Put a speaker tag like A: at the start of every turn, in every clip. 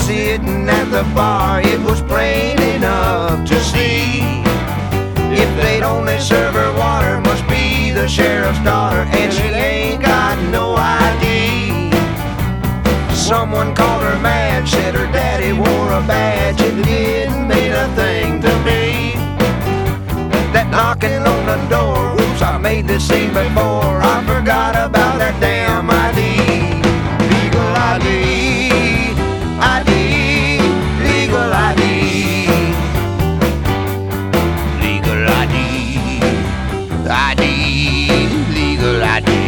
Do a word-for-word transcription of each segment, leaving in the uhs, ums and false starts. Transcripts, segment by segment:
A: sitting at the bar, it was plain enough to see. If they'd only serve her water, must be the sheriff's daughter, and she ain't got no I D. Someone called her mad, said her daddy wore a badge. It didn't mean a thing to me. That knocking on the door, whoops, I made this scene before. I forgot about that damn I D. Legal I D, I D, legal I D. Legal I D, I D, legal I D.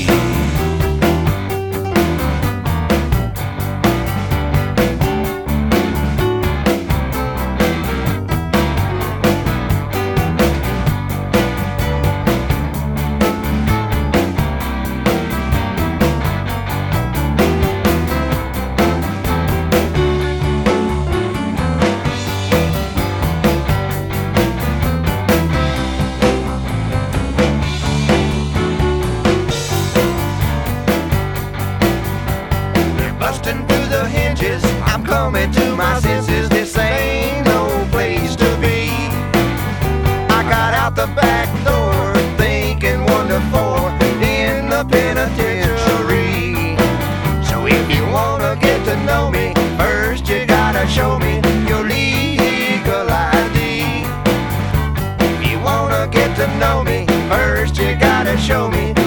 A: Busting through the hinges, I'm coming to my senses. This ain't no place to be. I got out the back door, thinking one to four in the penitentiary. So if you wanna get to know me, first you gotta show me your legal I D. If you wanna get to know me, first you gotta show me